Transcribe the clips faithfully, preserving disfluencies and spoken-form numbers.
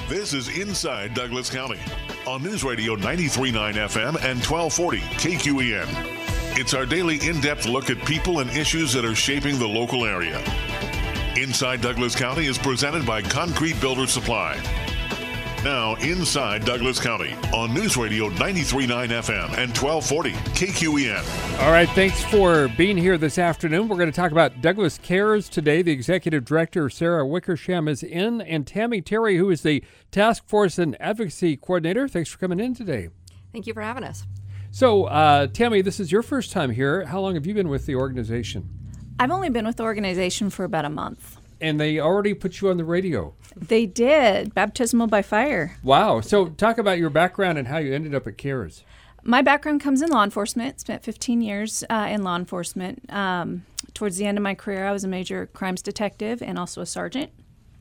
This is Inside Douglas County on News Radio ninety-three point nine F M and twelve forty K Q E N. It's our daily in-depth look at people and issues that are shaping the local area. Inside Douglas County is presented by Concrete Builder Supply. Now, Inside Douglas County on News Radio ninety-three point nine F M and twelve forty K Q E N. All right, thanks for being here this afternoon. We're going to talk about Douglas Cares today. The Executive Director, Sarah Wickersham, is in, and Tammy Terry, who is the Task Force and Advocacy Coordinator. Thanks for coming in today. Thank you for having us. So, uh, Tammy, this is your first time here. How long have you been with the organization? I've only been with the organization for about a month. And they already put you on the radio. They did. Baptismal by fire. Wow. So talk about your background and how you ended up at CARES. My background comes in law enforcement. Spent fifteen years uh, in law enforcement. Um, towards the end of my career, I was a major crimes detective and also a sergeant.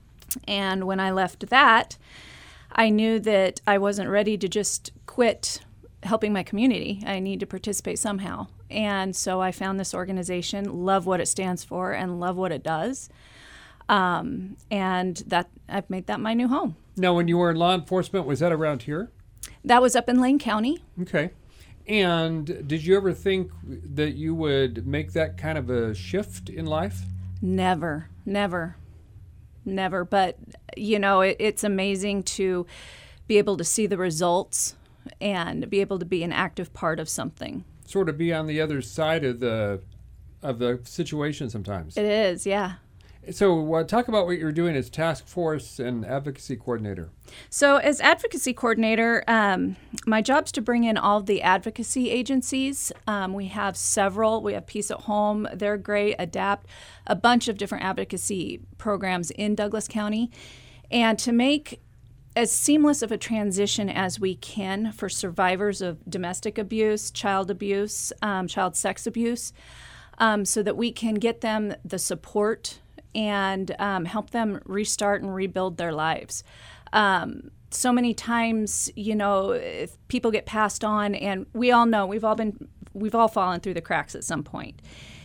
And when I left that, I knew that I wasn't ready to just quit helping my community. I need to participate somehow. And so I found this organization, love what it stands for and love what it does. Um, and that I've made that my new home. Now, when you were in law enforcement, was that around here? That was up in Lane County. Okay. And did you ever think that you would make that kind of a shift in life? Never, never, never. But, you know, it, it's amazing to be able to see the results and be able to be an active part of something. Sort of be on the other side of the of the situation sometimes. It is, yeah. So uh, talk about what you're doing as Task Force and Advocacy Coordinator. So as Advocacy Coordinator, um, my job's to bring in all of the advocacy agencies. Um, we have several. We have Peace at Home. They're great. ADAPT, a bunch of different advocacy programs in Douglas County. And to make as seamless of a transition as we can for survivors of domestic abuse, child abuse, um, child sex abuse, um, so that we can get them the support and um, help them restart and rebuild their lives. Um, so many times, you know, if people get passed on, and we all know we've all been, we've all fallen through the cracks at some point.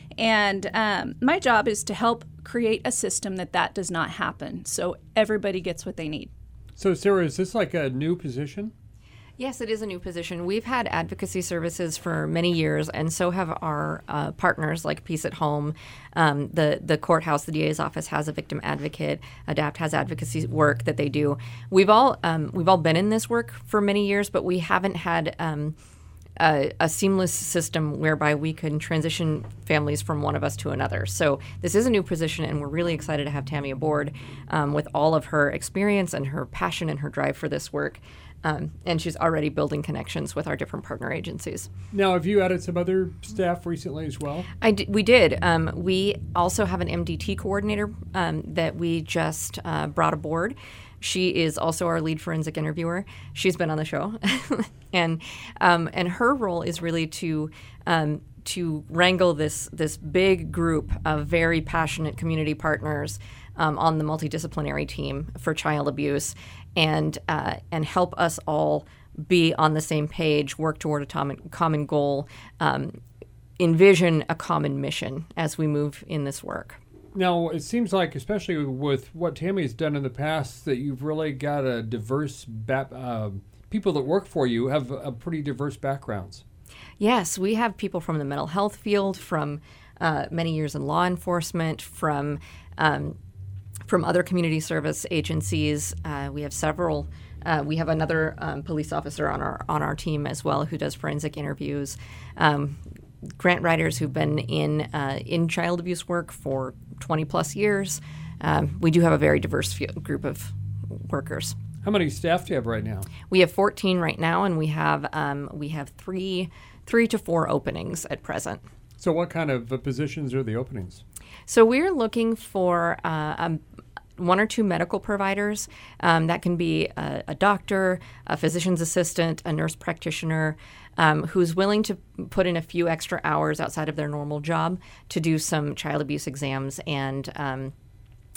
And um, my job is to help create a system that that does not happen, so everybody gets what they need. So, Sarah, is this like a new position? Yes, it is a new position. We've had advocacy services for many years, and so have our uh, partners like Peace at Home. Um, the the courthouse, the D A's office has a victim advocate. ADAPT has advocacy work that they do. We've all um, we've all been in this work for many years, but we haven't had um, a, a seamless system whereby we can transition families from one of us to another. So this is a new position, and we're really excited to have Tammy aboard um, with all of her experience and her passion and her drive for this work. Um, and she's already building connections with our different partner agencies. Now, have you added some other staff recently as well? I d- we did. Um, we also have an M D T coordinator um, that we just uh, brought aboard. She is also our lead forensic interviewer. She's been on the show. and um, and her role is really to um, to wrangle this this big group of very passionate community partners um, on the multidisciplinary team for child abuse, and uh, and help us all be on the same page, work toward a common, common goal, um, envision a common mission as we move in this work. Now, it seems like, especially with what Tammy's done in the past, that you've really got a diverse, ba- uh, people that work for you have a pretty diverse backgrounds. Yes, we have people from the mental health field, from uh, many years in law enforcement, from um, from other community service agencies. Uh, we have several. Uh, we have another um, police officer on our on our team as well who does forensic interviews. Um, grant writers who've been in uh, in child abuse work for twenty plus years. Um, we do have a very diverse few, group of workers. How many staff do you have right now? We have fourteen right now, and we have um, we have three three to four openings at present. So what kind of uh, positions are the openings? So we're looking for uh, um, one or two medical providers. Um, that can be a, a doctor, a physician's assistant, a nurse practitioner, um, who's willing to put in a few extra hours outside of their normal job to do some child abuse exams and um,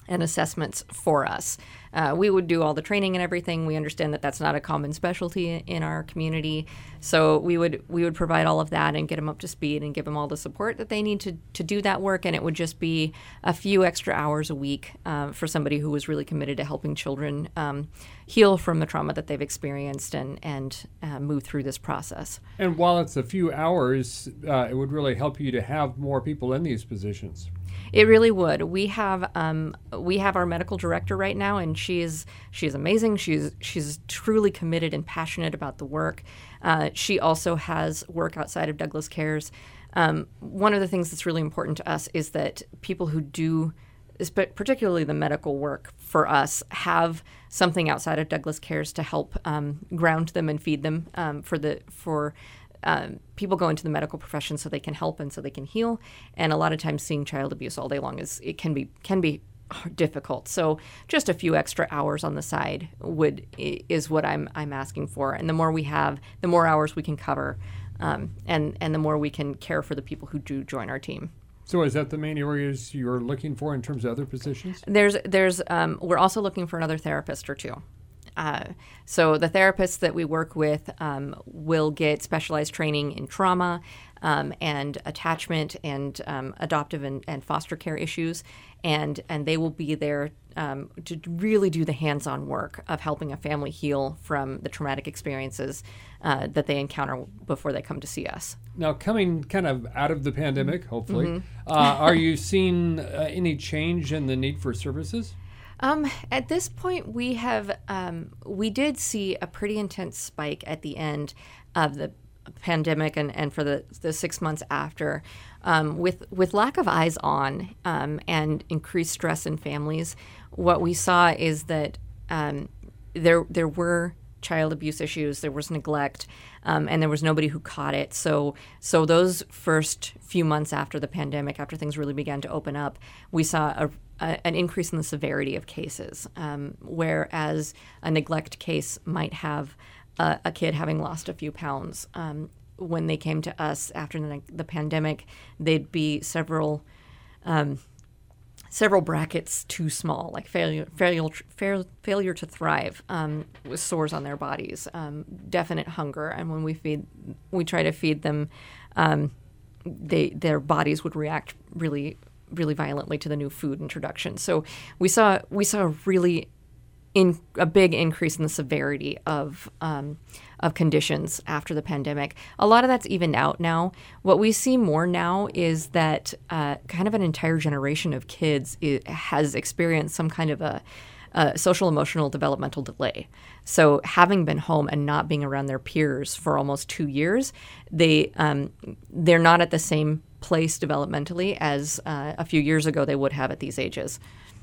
and assessments for us. Uh, we would do all the training and everything. We understand that that's not a common specialty in our community, so we would we would provide all of that and get them up to speed and give them all the support that they need to to do that work. And it would just be a few extra hours a week uh, for somebody who was really committed to helping children um, heal from the trauma that they've experienced and and uh, move through this process. And while it's a few hours, uh, it would really help you to have more people in these positions. It really would. We have um, we have our medical director right now, and she is she is amazing. She's she's truly committed and passionate about the work. Uh, she also has work outside of Douglas Cares. Um, one of the things that's really important to us is that people who do, particularly the medical work for us, have something outside of Douglas Cares to help um, ground them and feed them um, for the for. Um, people go into the medical profession so they can help and so they can heal, and a lot of times seeing child abuse all day long is it can be can be difficult. So just a few extra hours on the side would is what I'm I'm asking for, and the more we have, the more hours we can cover, um, and and the more we can care for the people who do join our team. So is that the main areas you're looking for in terms of other positions? There's there's um, we're also looking for another therapist or two. Uh, so the therapists that we work with um, will get specialized training in trauma um, and attachment and um, adoptive and, and foster care issues, and and they will be there um, to really do the hands-on work of helping a family heal from the traumatic experiences uh, that they encounter before they come to see us. Now, coming kind of out of the pandemic, hopefully, Mm-hmm. uh, are you seeing uh, any change in the need for services? Um, at this point, we have um, we did see a pretty intense spike at the end of the pandemic and, and for the, the six months after, um, with with lack of eyes on um, and increased stress in families. What we saw is that um, there there were child abuse issues, there was neglect, um, and there was nobody who caught it. So so those first few months after the pandemic, after things really began to open up, we saw a A, an increase in the severity of cases, um, whereas a neglect case might have a, a kid having lost a few pounds. Um, when they came to us after the, the pandemic, they'd be several um, several brackets too small, like failure failure fail, failure to thrive, um, with sores on their bodies, um, definite hunger, and when we feed, we try to feed them, um, they their bodies would react really. really violently to the new food introduction. So we saw we saw a really in a big increase in the severity of um, of conditions after the pandemic. A lot of that's evened out now. What we see more now is that uh, kind of an entire generation of kids is, has experienced some kind of a, a social emotional developmental delay. So having been home and not being around their peers for almost two years, they um, they're not at the same place developmentally as uh, a few years ago they would have at these ages.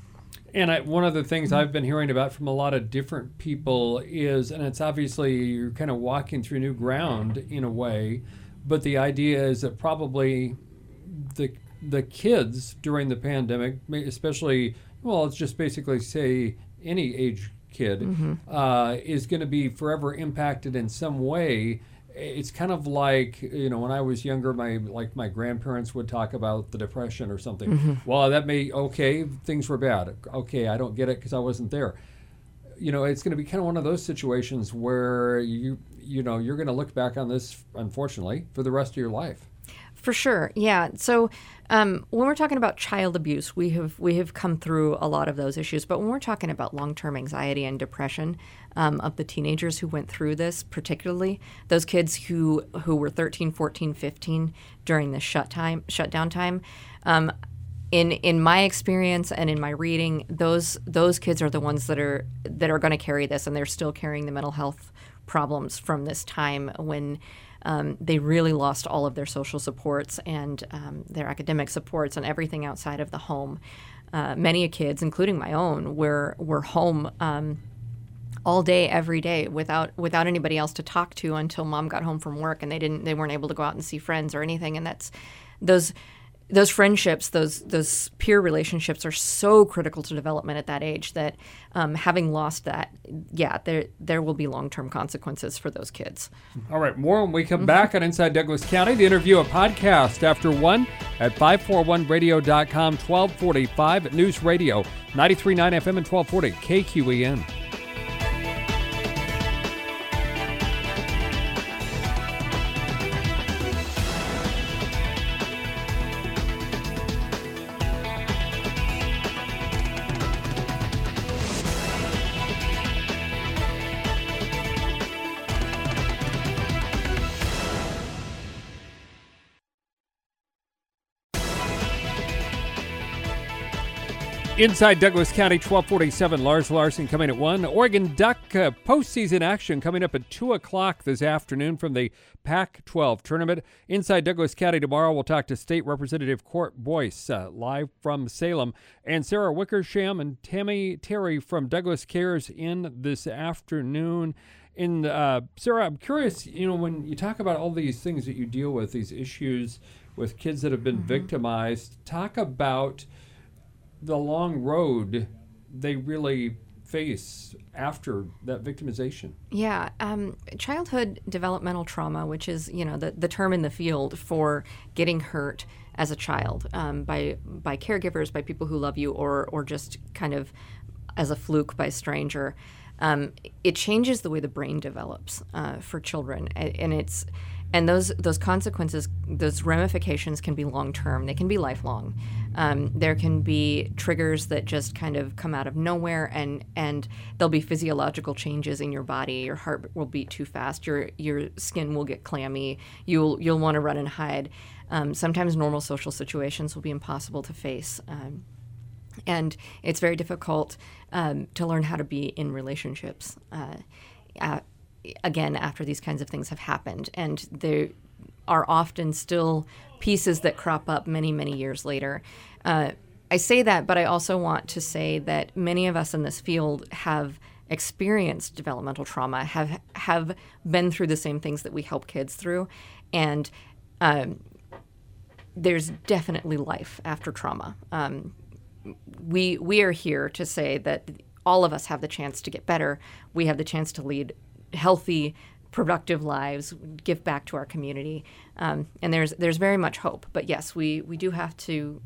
And I, one of the things I've been hearing about from a lot of different people is, and it's obviously you're kind of walking through new ground in a way, but the idea is that probably the the kids during the pandemic, especially, well, let's just basically say any age kid, mm-hmm. uh, is going to be forever impacted in some way. It's kind of like, you know, when I was younger, my like my grandparents would talk about the Depression or something. Mm-hmm. Well, that may, okay, things were bad. Okay, I don't get it because I wasn't there. You know, it's going to be kind of one of those situations where you, you know, you're going to look back on this, unfortunately, for the rest of your life. For sure, yeah. So um, when we're talking about child abuse, we have we have come through a lot of those issues. But when we're talking about long-term anxiety and depression um, of the teenagers who went through this, particularly those kids who who were thirteen, fourteen, fifteen during the shut time shutdown time, um, in in my experience and in my reading, those those kids are the ones that are that are going to carry this, and they're still carrying the mental health problems from this time when. Um, they really lost all of their social supports and um, their academic supports and everything outside of the home. Uh, many kids, including my own, were were home um, all day, every day, without without anybody else to talk to until mom got home from work, and they didn't they weren't able to go out and see friends or anything. And that's those those friendships, those those peer relationships are so critical to development at that age that um, having lost that, yeah, there there will be long-term consequences for those kids. All right, more when we come back on Inside Douglas County. The interview, a podcast after one at five forty-one radio dot com, twelve forty-five at News Radio, ninety-three point nine F M and twelve forty K Q E N. Inside Douglas County, twelve forty-seven, Lars Larson coming at one. Oregon Duck uh, postseason action coming up at two o'clock this afternoon from the Pac twelve tournament. Inside Douglas County tomorrow, we'll talk to State Representative Court Boyce, uh, live from Salem, and Sarah Wickersham and Tammy Terry from Douglas Cares in this afternoon. And uh, Sarah, I'm curious, you know, when you talk about all these things that you deal with, these issues with kids that have been mm-hmm. victimized, talk about the long road they really face after that victimization. Yeah, um, childhood developmental trauma, which is, you know, the, the term in the field for getting hurt as a child um, by by caregivers, by people who love you, or or just kind of as a fluke by a stranger. Um, it changes the way the brain develops uh, for children, and, and it's and those those consequences, those ramifications can be long term. They can be lifelong. Um, there can be triggers that just kind of come out of nowhere, and and there'll be physiological changes in your body. Your heart will beat too fast. Your your skin will get clammy. You'll you'll want to run and hide. Um, sometimes normal social situations will be impossible to face. Um, And it's very difficult um, to learn how to be in relationships, uh, uh, again, after these kinds of things have happened. And there are often still pieces that crop up many, many years later. Uh, I say that, but I also want to say that many of us in this field have experienced developmental trauma, have have been through the same things that we help kids through. And um, there's definitely life after trauma. Um, We we are here to say that all of us have the chance to get better. We have the chance to lead healthy, productive lives, give back to our community, um, and there's there's very much hope. But yes, we, we do have to.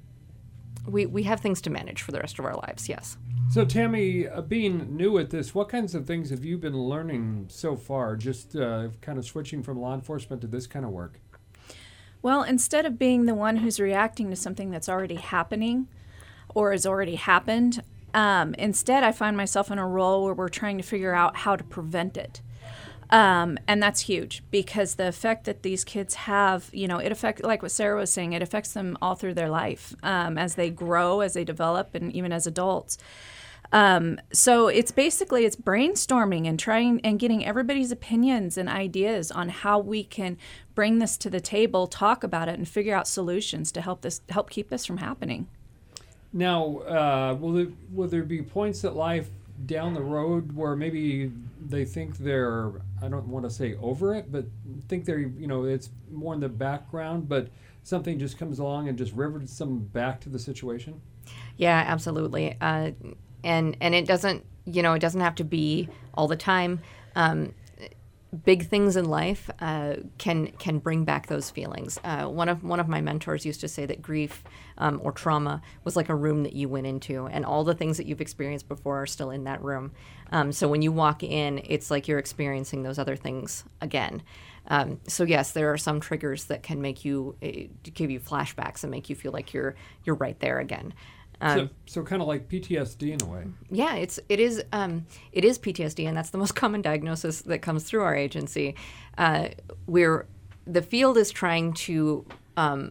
We we have things to manage for the rest of our lives. Yes. So Tammy, uh, being new at this, what kinds of things have you been learning so far? Just uh, kind of switching from law enforcement to this kind of work. Well, instead of being the one who's reacting to something that's already happening or has already happened. Um, instead, I find myself in a role where we're trying to figure out how to prevent it. Um, and that's huge because the effect that these kids have, you know, it affects, like what Sarah was saying, it affects them all through their life um, as they grow, as they develop, and even as adults. Um, so it's basically, it's brainstorming and trying and getting everybody's opinions and ideas on how we can bring this to the table, talk about it, and figure out solutions to help this, help keep this from happening. Now, uh, will there, will there be points in life down the road where maybe they think they're, I don't want to say over it, but think they're, you know, it's more in the background, but something just comes along and just rivets them back to the situation? Yeah, absolutely. Uh, and and it doesn't, you know, it doesn't have to be all the time. Um, Big things in life uh, can can bring back those feelings. Uh, one of one of my mentors used to say that grief um, or trauma was like a room that you went into, and all the things that you've experienced before are still in that room. Um, so when you walk in, it's like you're experiencing those other things again. Um, so yes, there are some triggers that can make you uh, give you flashbacks and make you feel like you're you're right there again. Um, so, so kind of like P T S D in a way. Yeah, it's it is um, it is P T S D, and that's the most common diagnosis that comes through our agency. Uh, we're the field is trying to um,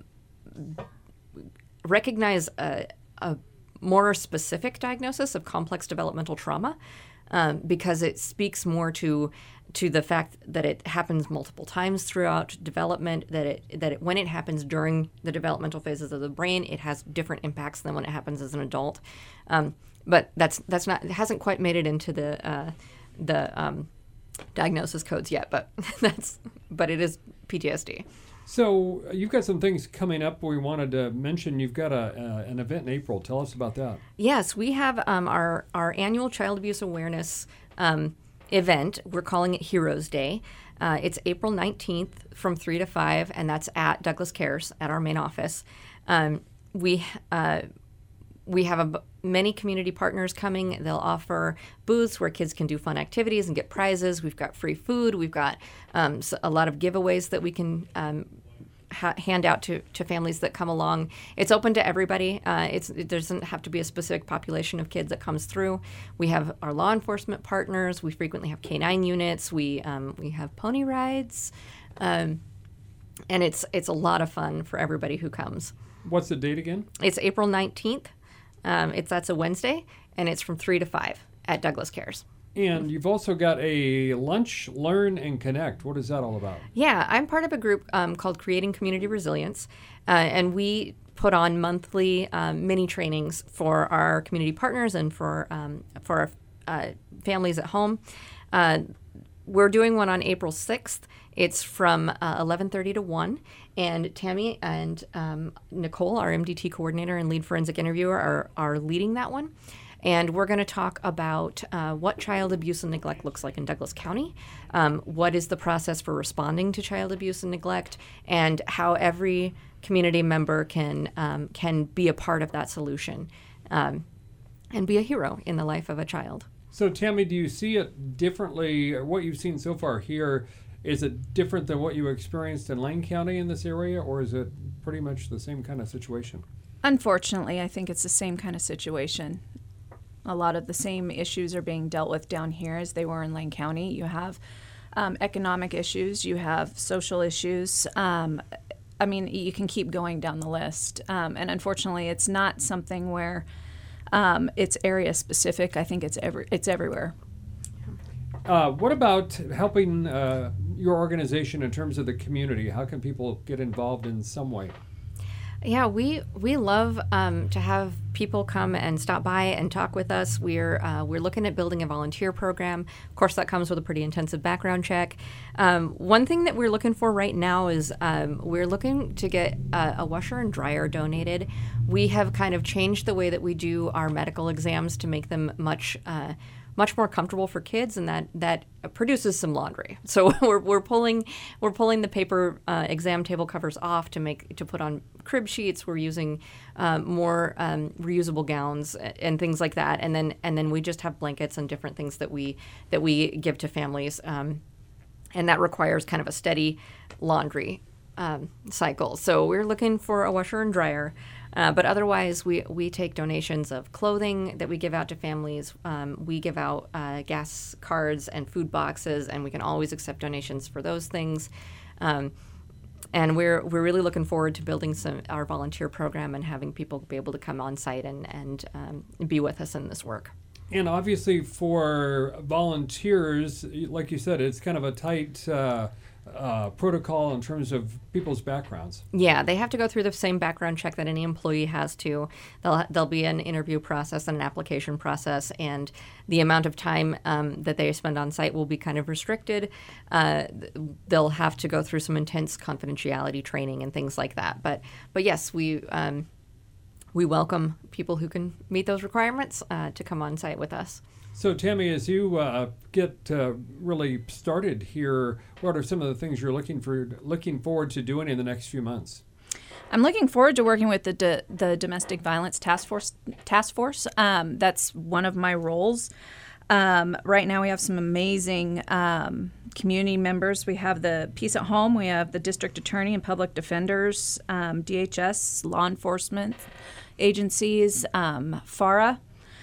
recognize a, a more specific diagnosis of complex developmental trauma um, because it speaks more to to the fact that it happens multiple times throughout development, that it that it, when it happens during the developmental phases of the brain, it has different impacts than when it happens as an adult. Um, but that's that's not it hasn't quite made it into the uh, the um, diagnosis codes yet. But that's but it is P T S D. So uh, you've got some things coming up we wanted to mention. You've got a uh, an event in April. Tell us about that. Yes, we have um, our, our annual Child Abuse Awareness um, event. We're calling it Heroes Day. Uh, it's April nineteenth from three to five, and that's at Douglas Cares at our main office. Um, we uh, we have a, many community partners coming. They'll offer booths where kids can do fun activities and get prizes. We've got free food. We've got um, a lot of giveaways that we can um, ha- hand out to, to families that come along. It's open to everybody. Uh, it's, it doesn't have to be a specific population of kids that comes through. We have our law enforcement partners. We frequently have K nine units. We um, we have pony rides, um, and it's it's a lot of fun for everybody who comes. What's the date again? It's April nineteenth. Um, it's that's a Wednesday, and it's from three to five at Douglas Cares. And you've also got a lunch, learn, and connect. What is that all about? Yeah, I'm part of a group um, called Creating Community Resilience, uh, and we put on monthly um, mini trainings for our community partners and for um, for our uh, families at home. Uh, we're doing one on April sixth. It's from uh, eleven thirty to one, and Tammy and um, Nicole, our M D T coordinator and lead forensic interviewer, are, are leading that one. And we're going to talk about uh, what child abuse and neglect looks like in Douglas County, um, what is the process for responding to child abuse and neglect, and how every community member can um, can be a part of that solution um, and be a hero in the life of a child. So, Tammy, do you see it differently? Or what you've seen so far here, is it different than what you experienced in Lane County in this area, or is it pretty much the same kind of situation? Unfortunately, I think it's the same kind of situation. A lot of the same issues are being dealt with down here as they were in Lane County. You have um, economic issues, you have social issues. Um, I mean, you can keep going down the list. Um, and unfortunately, it's not something where um, it's area specific. I think it's every it's everywhere. Uh, what about helping uh, your organization in terms of the community? How can people get involved in some way? Yeah, we we love um, to have people come and stop by and talk with us. We're uh, we're looking at building a volunteer program. Of course, that comes with a pretty intensive background check. Um, one thing that we're looking for right now is um, we're looking to get a, a washer and dryer donated. We have kind of changed the way that we do our medical exams to make them much uh, much more comfortable for kids, and that that produces some laundry. So we're we're pulling we're pulling the paper uh, exam table covers off to make to put on crib sheets. We're using um, more um, reusable gowns and things like that, and then and then we just have blankets and different things that we that we give to families, um, and that requires kind of a steady laundry um, cycle. So we're looking for a washer and dryer. Uh, but otherwise, we, we take donations of clothing that we give out to families. Um, we give out uh, gas cards and food boxes, and we can always accept donations for those things. Um, and we're we're really looking forward to building some our volunteer program and having people be able to come on site and and um, be with us in this work. And obviously, for volunteers, like you said, it's kind of a tight Uh, Uh, protocol in terms of people's backgrounds. Yeah, they have to go through the same background check that any employee has to. There'll, there'll be an interview process and an application process, and the amount of time um, that they spend on site will be kind of restricted. Uh, they'll have to go through some intense confidentiality training and things like that. But but yes, we um, we welcome people who can meet those requirements uh, to come on site with us. So, Tammy, as you uh, get uh, really started here, what are some of the things you're looking for, looking forward to doing in the next few months? I'm looking forward to working with the D- the Domestic Violence Task Force. Task Force. Um, that's one of my roles. Um, right now, we have some amazing um, community members. We have the Peace at Home. We have the District Attorney and Public Defenders, um, D H S, law enforcement agencies, um, FARA.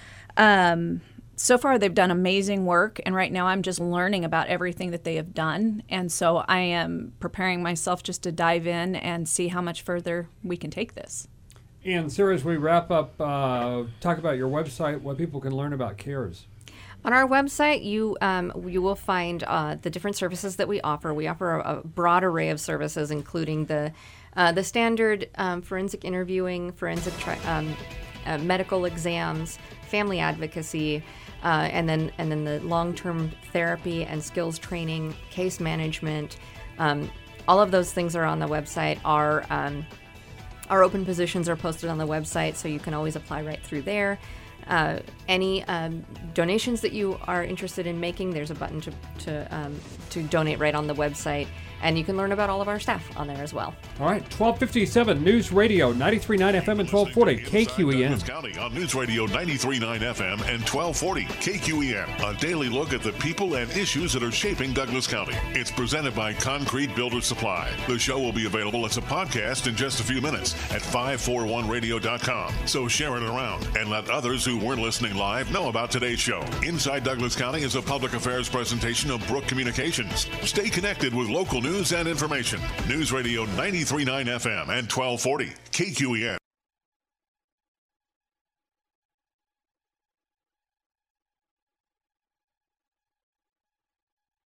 Um, So far, they've done amazing work, and right now I'm just learning about everything that they have done. And so I am preparing myself just to dive in and see how much further we can take this. And Sarah, as we wrap up, uh, talk about your website, what people can learn about CARES. On our website, you um, you will find uh, the different services that we offer. We offer a, a broad array of services, including the uh, the standard um, forensic interviewing, forensic tri- um, uh, medical exams, family advocacy, uh, and then and then the long-term therapy and skills training, case management, um, all of those things are on the website. Our um, our open positions are posted on the website, so you can always apply right through there. Uh, any um, donations that you are interested in making, there's a button to to, um, to donate right on the website, and you can learn about all of our staff on there as well. All right, twelve fifty-seven News Radio, ninety-three point nine F M and twelve forty K Q E N. Douglas County on News Radio ninety-three point nine F M and twelve forty K Q E N. A daily look at the people and issues that are shaping Douglas County. It's presented by Concrete Builder Supply. The show will be available as a podcast in just a few minutes at five forty-one radio dot com. So share it around and let others who weren't listening live know about today's show. Inside Douglas County is a public affairs presentation of Brook Communications. Stay connected with local news and information. News Radio ninety-three point nine F M and twelve forty K Q E N.